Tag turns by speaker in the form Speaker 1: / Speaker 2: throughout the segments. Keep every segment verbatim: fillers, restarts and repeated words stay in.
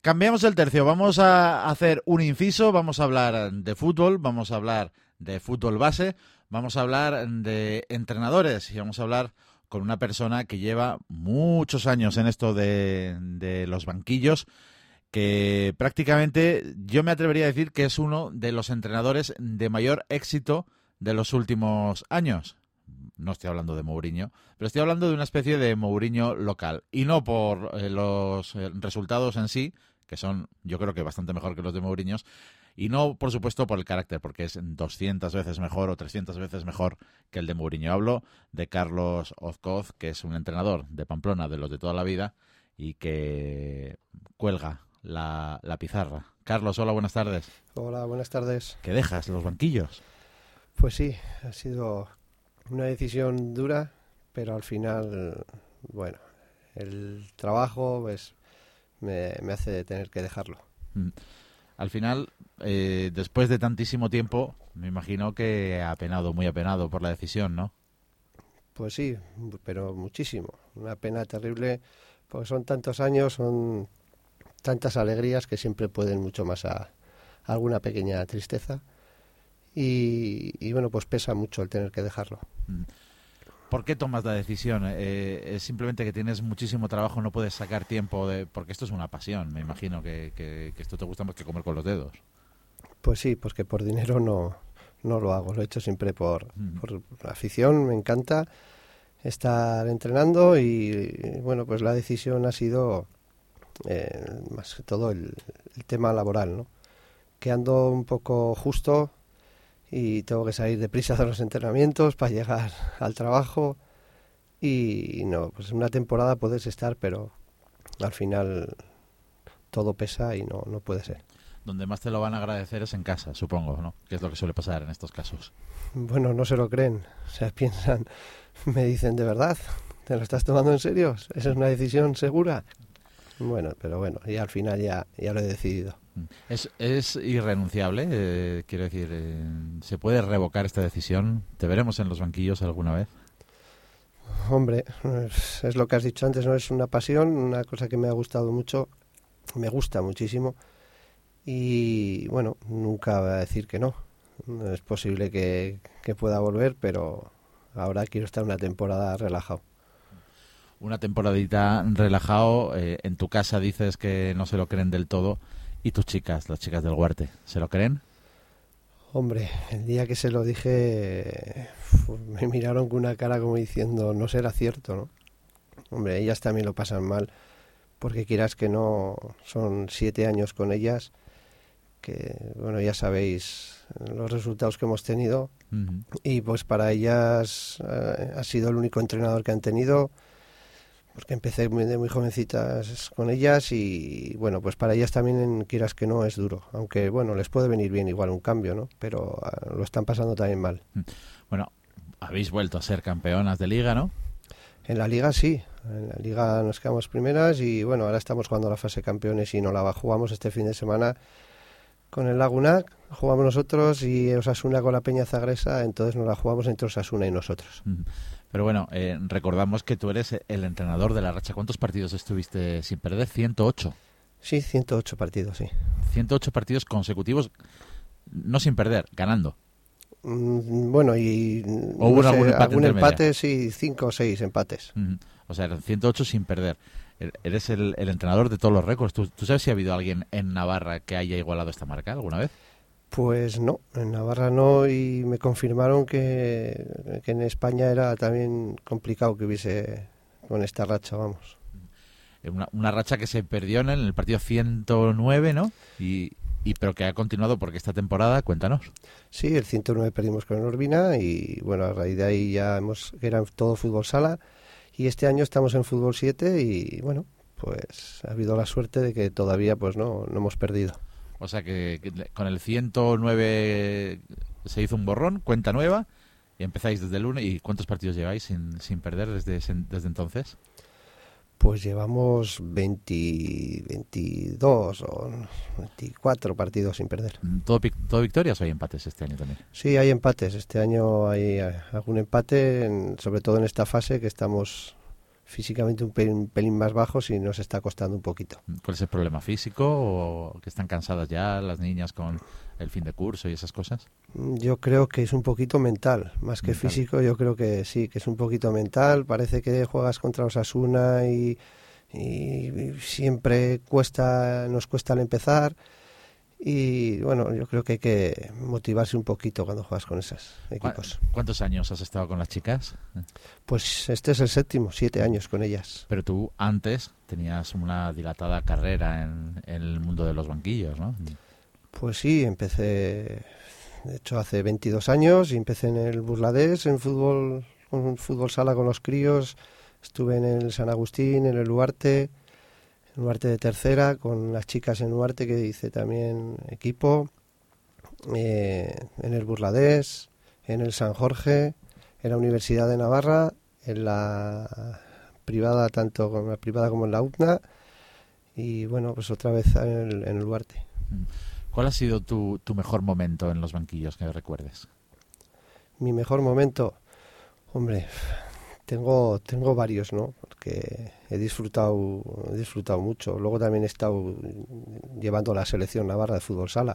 Speaker 1: Cambiamos el tercio, vamos a hacer un inciso, vamos a hablar de fútbol, vamos a hablar de fútbol base, vamos a hablar de entrenadores y vamos a hablar con una persona que lleva muchos años en esto de, de los banquillos, que prácticamente yo me atrevería a decir que es uno de los entrenadores de mayor éxito de los últimos años. No estoy hablando de Mourinho, pero estoy hablando de una especie de Mourinho local. Y no por eh, los eh, resultados en sí, que son yo creo que bastante mejor que los de Mourinho, y no, por supuesto, por el carácter, porque es doscientas veces mejor o trescientas veces mejor que el de Mourinho. Hablo de Carlos Ozcoz, que es un entrenador de Pamplona, de los de toda la vida, y que cuelga la, la pizarra. Carlos, hola, buenas tardes.
Speaker 2: Hola, buenas tardes.
Speaker 1: ¿Qué dejas, los banquillos?
Speaker 2: Pues sí, ha sido una decisión dura, pero al final, bueno, el trabajo pues me, me hace tener que dejarlo.
Speaker 1: Mm. Al final, eh, después de tantísimo tiempo, me imagino que apenado, muy apenado por la decisión, ¿no?
Speaker 2: Pues sí, pero muchísimo. Una pena terrible, porque son tantos años, son tantas alegrías que siempre pueden mucho más a, a alguna pequeña tristeza. Y, y bueno, pues pesa mucho el tener que dejarlo.
Speaker 1: ¿Por qué tomas la decisión? Eh, ¿Es simplemente que tienes muchísimo trabajo, no puedes sacar tiempo? De porque esto es una pasión, me imagino que, que, que esto te gusta más que comer con los dedos.
Speaker 2: Pues sí, pues que por dinero no, no lo hago, lo he hecho siempre por, mm. por afición, me encanta estar entrenando y, y bueno, pues la decisión ha sido eh, más que todo el, el tema laboral, ¿no? Que ando un poco justo y tengo que salir deprisa de los entrenamientos para llegar al trabajo y no, pues una temporada puedes estar, pero al final todo pesa y no, no puede ser.
Speaker 1: Donde más te lo van a agradecer es en casa, supongo, ¿no? Que es lo que suele pasar en estos casos.
Speaker 2: Bueno, no se lo creen, o sea, piensan, me dicen, ¿de verdad? ¿Te lo estás tomando en serio? ¿Esa es una decisión segura? Bueno, pero bueno, y al final ya, ya lo he decidido.
Speaker 1: ¿Es, es irrenunciable? Eh, quiero decir, eh, ¿se puede revocar esta decisión? ¿Te veremos en los banquillos alguna vez?
Speaker 2: Hombre, es, es lo que has dicho antes, ¿no? Es una pasión, una cosa que me ha gustado mucho, me gusta muchísimo y bueno, nunca voy a decir que no. Es posible que, que pueda volver, pero ahora quiero estar una temporada relajado.
Speaker 1: Una temporadita relajado, eh, en tu casa dices que no se lo creen del todo. ¿Y tus chicas, las chicas del Huarte, se lo creen?
Speaker 2: Hombre, el día que se lo dije me miraron con una cara como diciendo no será cierto, ¿no? Hombre, ellas también lo pasan mal, porque quieras que no, son siete años con ellas, que bueno, ya sabéis los resultados que hemos tenido, uh-huh. Y pues para ellas eh, ha sido el único entrenador que han tenido, porque empecé muy, de muy jovencitas con ellas y bueno, pues para ellas también, quieras que no, es duro, aunque bueno, les puede venir bien igual un cambio, ¿no? Pero uh, lo están pasando también mal.
Speaker 1: Bueno, habéis vuelto a ser campeonas de Liga, ¿no?
Speaker 2: En la Liga sí, en la Liga nos quedamos primeras y bueno, ahora estamos jugando la fase campeones y no la jugamos este fin de semana con el Lagunac, jugamos nosotros y Osasuna con la Peña Zagresa, entonces nos la jugamos entre Osasuna y nosotros. Mm.
Speaker 1: Pero bueno, eh, recordamos que tú eres el entrenador de la racha. ¿Cuántos partidos estuviste sin perder? ¿ciento ocho?
Speaker 2: Sí, ciento ocho partidos, sí.
Speaker 1: ciento ocho partidos consecutivos, no sin perder, ganando.
Speaker 2: Mm, bueno, y
Speaker 1: ¿O hubo
Speaker 2: no
Speaker 1: algún
Speaker 2: sé,
Speaker 1: empate
Speaker 2: algún empate, sí, cinco o seis empates.
Speaker 1: Uh-huh. O sea, eran ciento ocho sin perder. Eres el, el entrenador de todos los récords. ¿Tú, ¿Tú sabes si ha habido alguien en Navarra que haya igualado esta marca alguna vez?
Speaker 2: Pues no, en Navarra no, y me confirmaron que, que en España era también complicado que hubiese con esta racha, vamos.
Speaker 1: Una, una racha que se perdió en el partido ciento nueve, ¿no? Y, y pero que ha continuado porque esta temporada, cuéntanos.
Speaker 2: Sí, el ciento nueve perdimos con el Urbina y bueno, a raíz de ahí ya hemos, que era todo fútbol sala, y este año estamos en fútbol siete y bueno, pues ha habido la suerte de que todavía pues no, no hemos perdido.
Speaker 1: O sea que, que con el ciento nueve se hizo un borrón, cuenta nueva, y empezáis desde el lunes. ¿Y cuántos partidos lleváis sin, sin perder desde, desde entonces?
Speaker 2: Pues llevamos veinte, veintidós o veinticuatro partidos sin perder.
Speaker 1: ¿Todo, todo victorias o hay empates este año también?
Speaker 2: Sí, hay empates. Este año hay algún empate, en, sobre todo en esta fase que estamos físicamente un pelín, un pelín más bajos y nos está costando un poquito.
Speaker 1: ¿Cuál es el problema físico o que están cansadas ya las niñas con el fin de curso y esas cosas?
Speaker 2: Yo creo que es un poquito mental, más que
Speaker 1: Mental.
Speaker 2: físico. Yo creo que sí, que es un poquito mental. Parece que juegas contra Osasuna y, y siempre cuesta, nos cuesta al empezar. Y bueno, yo creo que hay que motivarse un poquito cuando juegas con esos equipos.
Speaker 1: ¿Cuántos años has estado con las chicas?
Speaker 2: Pues este es el séptimo, siete años con ellas.
Speaker 1: Pero tú antes tenías una dilatada carrera en, en el mundo de los banquillos, ¿no?
Speaker 2: Pues sí, empecé, de hecho hace veintidós años, y empecé en el Burladés, en fútbol, en fútbol sala con los críos. Estuve en el San Agustín, en el Luarte, en Luarte de tercera, con las chicas en Luarte, que hice también equipo, eh, en el Burladés, en el San Jorge, en la Universidad de Navarra, en la privada, tanto en la privada como en la U P N A, y bueno, pues otra vez en el, en el Luarte.
Speaker 1: ¿Cuál ha sido tu, tu mejor momento en los banquillos que recuerdes?
Speaker 2: Mi mejor momento, hombre, tengo tengo varios, ¿no? Porque he disfrutado he disfrutado mucho. Luego también he estado llevando la selección navarra de fútbol sala.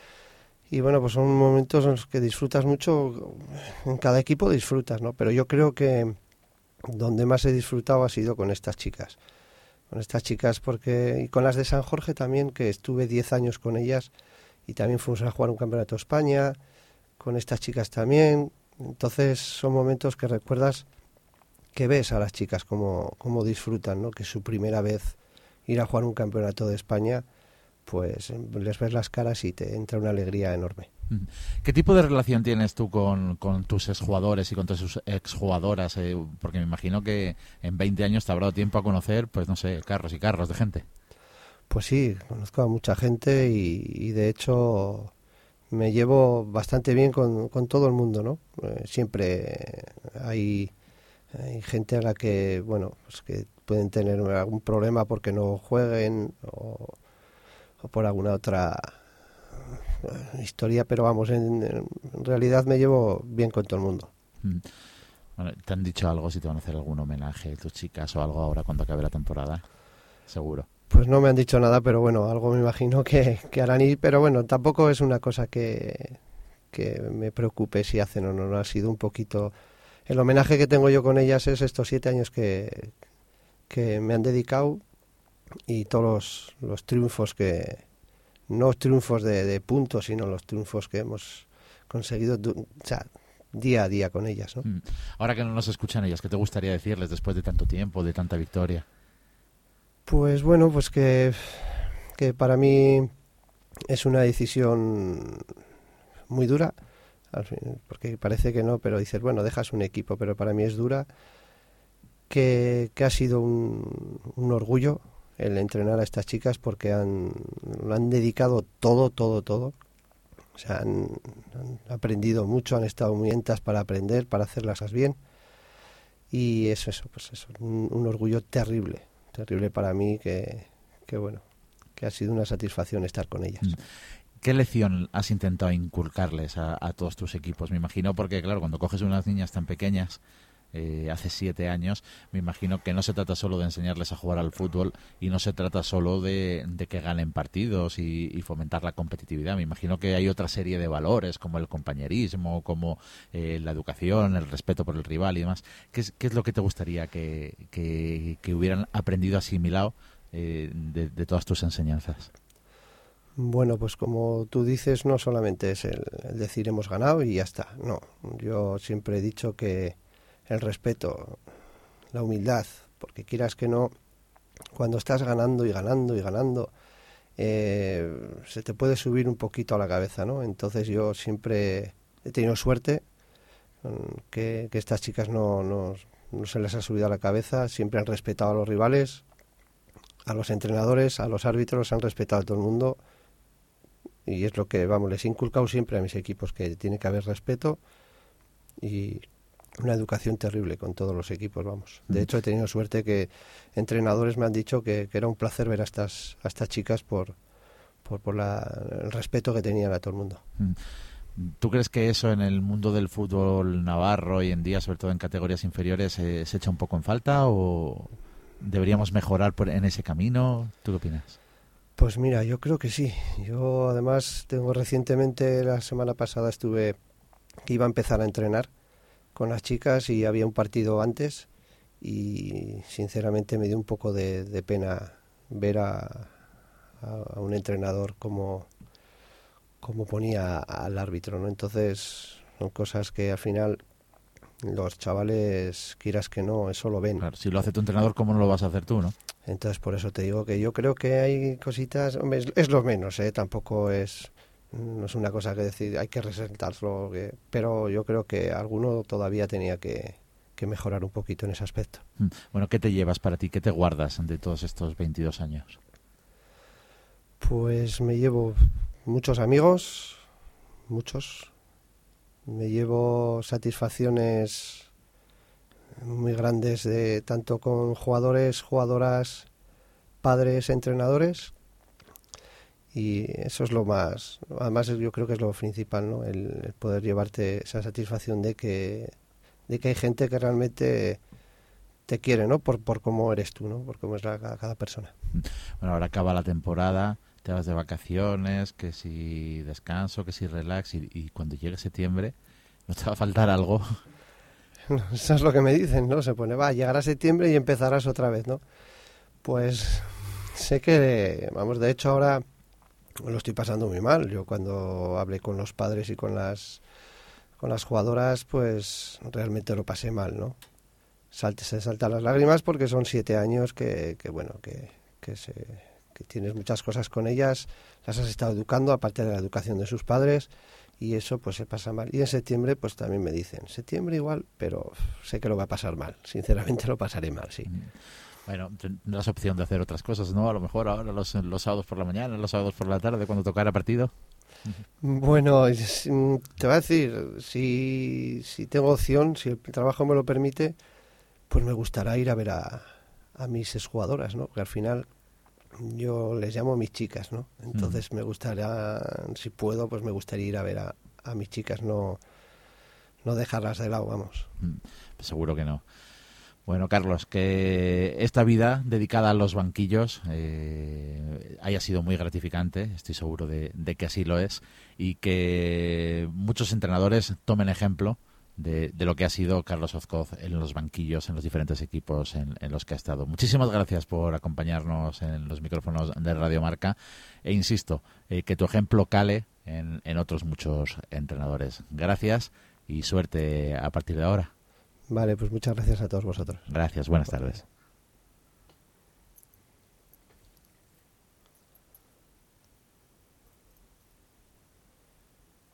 Speaker 2: Y bueno, pues son momentos en los que disfrutas mucho. En cada equipo disfrutas, ¿no? Pero yo creo que donde más he disfrutado ha sido con estas chicas. Con estas chicas porque y con las de San Jorge también, que estuve diez años con ellas y también fuimos a jugar un campeonato de España, con estas chicas también. Entonces son momentos que recuerdas, que ves a las chicas cómo, cómo disfrutan, ¿no? Que es su primera vez ir a jugar un campeonato de España, pues les ves las caras y te entra una alegría enorme.
Speaker 1: ¿Qué tipo de relación tienes tú con, con tus exjugadores y con tus exjugadoras? Eh, porque me imagino que en veinte años te habrá dado tiempo a conocer, pues no sé, carros y carros de gente.
Speaker 2: Pues sí, conozco a mucha gente y, y de hecho me llevo bastante bien con, con todo el mundo, ¿no? Eh, siempre hay, hay gente a la que, bueno, pues que pueden tener algún problema porque no jueguen o, o por alguna otra historia, pero vamos, en, en realidad me llevo bien con todo el mundo.
Speaker 1: Mm. Bueno, ¿te han dicho algo si te van a hacer algún homenaje tus chicas o algo ahora cuando acabe la temporada? Seguro.
Speaker 2: Pues no me han dicho nada, pero bueno, algo me imagino que, que harán ir, pero bueno, tampoco es una cosa que, que me preocupe si hacen o no, no ha sido un poquito... El homenaje que tengo yo con ellas es estos siete años que, que me han dedicado y todos los, los triunfos que... No triunfos de, de puntos, sino los triunfos que hemos conseguido, o sea, día a día con ellas, ¿no?
Speaker 1: Ahora que no nos escuchan ellas, ¿qué te gustaría decirles después de tanto tiempo, de tanta victoria?
Speaker 2: Pues bueno, pues que, que para mí es una decisión muy dura, al fin, porque parece que no, pero dices, bueno, dejas un equipo, pero para mí es dura, que, que ha sido un, un orgullo el entrenar a estas chicas porque han, lo han dedicado todo, todo, todo. O sea, han, han aprendido mucho, han estado muy lentas para aprender, para hacer las cosas bien. Y eso, eso, pues eso, un, un orgullo terrible, terrible para mí que, que, bueno, que ha sido una satisfacción estar con ellas.
Speaker 1: ¿Qué lección has intentado inculcarles a, a todos tus equipos? Me imagino porque, claro, cuando coges unas niñas tan pequeñas, Eh, hace siete años, me imagino que no se trata solo de enseñarles a jugar al fútbol y no se trata solo de, de que ganen partidos y, y fomentar la competitividad. Me imagino que hay otra serie de valores como el compañerismo, como eh, la educación, el respeto por el rival y demás. ¿Qué es, qué es lo que te gustaría que, que, que hubieran aprendido, asimilado eh, de, de todas tus enseñanzas?
Speaker 2: Bueno, pues como tú dices, no solamente es el, el decir hemos ganado y ya está. No, yo siempre he dicho que el respeto, la humildad, porque quieras que no, cuando estás ganando y ganando y ganando, eh, se te puede subir un poquito a la cabeza, ¿no? Entonces yo siempre he tenido suerte que, que estas chicas no, no, no se les ha subido a la cabeza, siempre han respetado a los rivales, a los entrenadores, a los árbitros, han respetado a todo el mundo y es lo que, vamos, les he inculcado siempre a mis equipos, que tiene que haber respeto y una educación terrible con todos los equipos, vamos. De hecho, he tenido suerte que entrenadores me han dicho que, que era un placer ver a estas, a estas chicas por, por, por la, el respeto que tenían a todo el mundo.
Speaker 1: ¿Tú crees que eso en el mundo del fútbol navarro hoy en día, sobre todo en categorías inferiores, eh, se echa un poco en falta o deberíamos mejorar por, en ese camino? ¿Tú qué opinas?
Speaker 2: Pues mira, yo creo que sí. Yo además tengo recientemente, la semana pasada estuve, que iba a empezar a entrenar con las chicas y había un partido antes y sinceramente me dio un poco de, de pena ver a, a, a un entrenador como, como ponía al árbitro, ¿no? Entonces son cosas que al final los chavales, quieras que no, eso lo ven.
Speaker 1: Claro, si lo hace tu entrenador, ¿cómo no lo vas a hacer tú, no?
Speaker 2: Entonces por eso te digo que yo creo que hay cositas, hombre, es, es lo menos, ¿eh? Tampoco es, no es una cosa que decir, hay que resaltarlo, que, pero yo creo que alguno todavía tenía que, que mejorar un poquito en ese aspecto.
Speaker 1: Bueno, ¿qué te llevas para ti? ¿Qué te guardas de todos estos veintidós años?
Speaker 2: Pues me llevo muchos amigos, muchos. Me llevo satisfacciones muy grandes de tanto con jugadores, jugadoras, padres, entrenadores, y eso es lo más, además yo creo que es lo principal, ¿no? El, el poder llevarte esa satisfacción de que de que hay gente que realmente te quiere, ¿no? Por por cómo eres tú, ¿no? Por cómo es la, cada persona.
Speaker 1: Bueno, ahora acaba la temporada, te vas de vacaciones, que si descanso, que si relax, y, y cuando llegue septiembre, ¿no te va a faltar algo?
Speaker 2: Eso es lo que me dicen, ¿no? Se pone, va, llegará septiembre y empezarás otra vez, ¿no? Pues sé que, vamos, de hecho ahora lo estoy pasando muy mal. Yo cuando hablé con los padres y con las con las jugadoras, pues realmente lo pasé mal, ¿no? Salte, se saltan las lágrimas porque son siete años que, que bueno, que, que, se, que tienes muchas cosas con ellas, las has estado educando, aparte de la educación de sus padres, y eso pues se pasa mal. Y en septiembre pues también me dicen, septiembre igual, pero sé que lo va a pasar mal, sinceramente lo pasaré mal, sí.
Speaker 1: Bueno, tendrás opción de hacer otras cosas, ¿no? A lo mejor ahora los, los sábados por la mañana, los sábados por la tarde, cuando tocara partido.
Speaker 2: Bueno, te voy a decir, si, si tengo opción, si el trabajo me lo permite, pues me gustará ir a ver a, a mis exjugadoras, ¿no? Porque al final yo les llamo mis chicas, ¿no? Entonces mm. me gustaría, si puedo, pues me gustaría ir a ver a, a mis chicas, no, no dejarlas de lado, vamos.
Speaker 1: Pues seguro que no. Bueno, Carlos, que esta vida dedicada a los banquillos eh, haya sido muy gratificante, estoy seguro de, de que así lo es, y que muchos entrenadores tomen ejemplo de, de lo que ha sido Carlos Ozcoz en los banquillos, en los diferentes equipos en, en los que ha estado. Muchísimas gracias por acompañarnos en los micrófonos de Radio Marca e insisto, eh, que tu ejemplo cale en, en otros muchos entrenadores. Gracias y suerte a partir de ahora.
Speaker 2: Vale, pues muchas gracias a todos vosotros.
Speaker 1: Gracias, buenas tardes.